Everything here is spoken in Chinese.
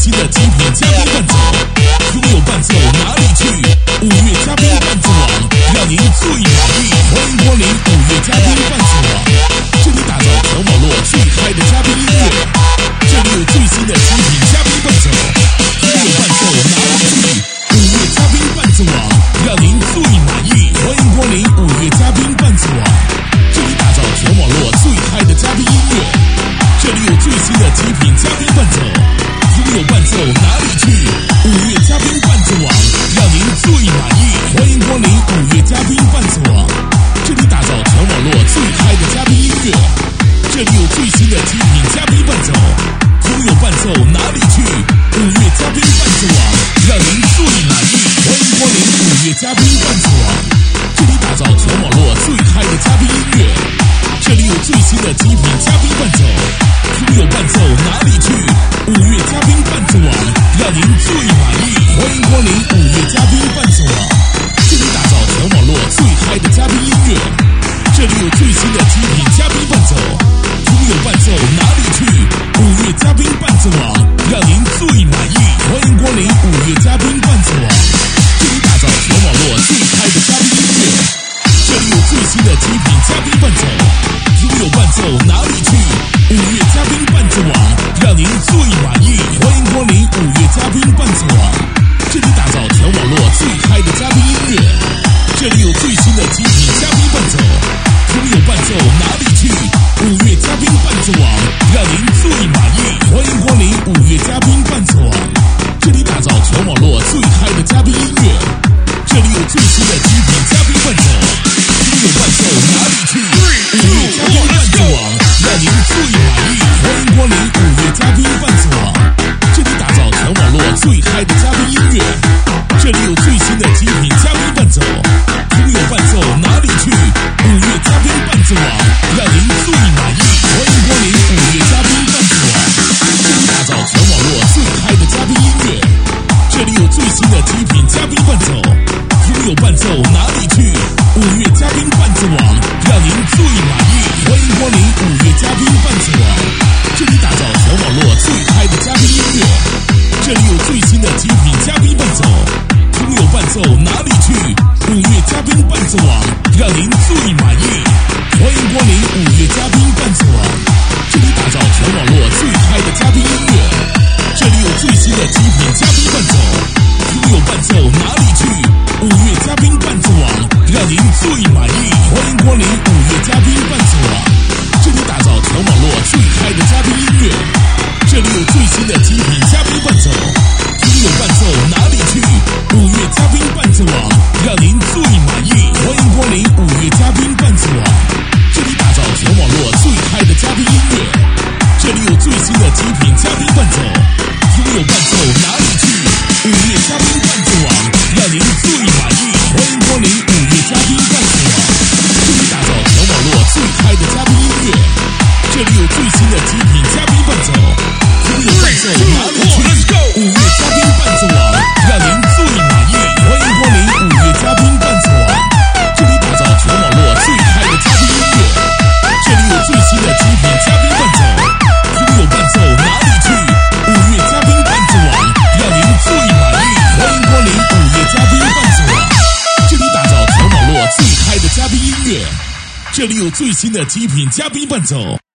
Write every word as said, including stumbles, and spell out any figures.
新的极品嘉宾伴奏，拥有伴奏哪里去？五月嘉宾伴奏网，让您最满意。欢迎光临五月嘉宾伴奏网，这里打造全网络最嗨的嘉宾音乐，这里有最新的极品嘉宾伴奏，拥有伴奏哪里去？五月嘉宾伴奏网，让您最满意。欢迎光临五月嘉宾伴奏网，这里打造全网络最嗨的嘉宾音乐，这里有最新的极品嘉宾伴奏，拥有伴奏哪里去？五月嘉宾伴奏网，让您最满意。欢迎光临五月嘉宾伴奏网，这里打造全网络最嗨的嘉宾音乐，这里有最新的极品嘉宾伴奏，拥有伴奏哪里去？五月嘉宾伴奏网，让您最满意。欢迎光临五月嘉宾伴奏网，这里打造全网络最嗨的嘉宾音乐，这里有最新的极品嘉宾伴奏，拥有伴奏哪里去？五月嘉宾伴奏网，让您最满意。欢迎光临五月嘉宾伴奏网，这里打造全网络最嗨的嘉宾音乐，这里有最新的极品嘉宾伴奏，拥有伴奏哪里去？五月嘉宾伴奏网，让您最满意。欢迎光临五月嘉宾伴奏网，这里打造全网络最嗨的嘉宾音乐，这里有最新的极品嘉宾伴奏，拥有伴奏哪里去？五月嘉宾伴奏网，让您最满意。欢迎光临五月嘉宾伴奏网，这里打造全网络最嗨的嘉宾音乐，这里有最新的极品嘉宾伴奏，拥有伴奏哪里去？五月嘉宾伴奏网，让您最满意。欢迎光临五月嘉宾伴奏网，这里打造全网络最嗨的嘉宾音乐，这里有最新的极品嘉宾伴奏，拥有伴奏哪里去？五月嘉宾伴奏网，让您最满意。欢迎光临五月嘉宾伴奏网，这里打造全网络最嗨的嘉宾音乐，这里有最新的极品嘉宾伴奏，拥有伴奏哪里去？五月嘉宾伴奏网，让您最满意。欢迎光临五月嘉宾伴奏网，这里打造全网络最嗨的嘉宾音乐，这里有最新的极品嘉宾伴奏，拥有伴奏哪里去？五月嘉宾伴奏网，让您最满意。欢迎光临五月嘉宾伴奏网，这里打造全网络最嗨的嘉宾音乐，这里有最新的极品嘉宾伴奏，拥有伴奏哪里去？五月嘉宾伴奏网，让您最满意。欢迎光临五月嘉宾伴奏网，这里打造全网络最嗨的嘉宾音乐，这里有最新的极品嘉宾伴奏，拥有伴奏哪里去？五月嘉宾伴奏网，让您最满意。欢迎光临五月嘉宾伴奏网，这里打造全网络最嗨的嘉宾音乐，这里有最新的极品嘉宾伴奏，拥有伴奏哪里去？五月嘉宾伴奏网，让您最满意。欢迎光临五月嘉宾伴奏网，这里打造全网络最嗨的嘉宾音乐，这里有最新的极品嘉宾伴奏，拥有伴奏哪里去？五月嘉宾伴奏网，让您最满意。欢迎光临五月嘉宾伴奏网，这里打造全网络最嗨的嘉宾音乐，这里有最新的极品嘉宾伴奏，拥有伴奏哪里去？五月嘉宾伴奏网，让您最满意。欢迎光临五月嘉宾伴奏网，这里打造全网络最嗨的嘉宾音乐，这里有最新的极品嘉宾伴奏，拥有伴奏哪里去？五月嘉宾伴奏网，让您最满意。欢迎光临五月嘉宾伴奏网，这里打造全网络最嗨的嘉宾音乐，这里有最新的极品嘉宾伴奏。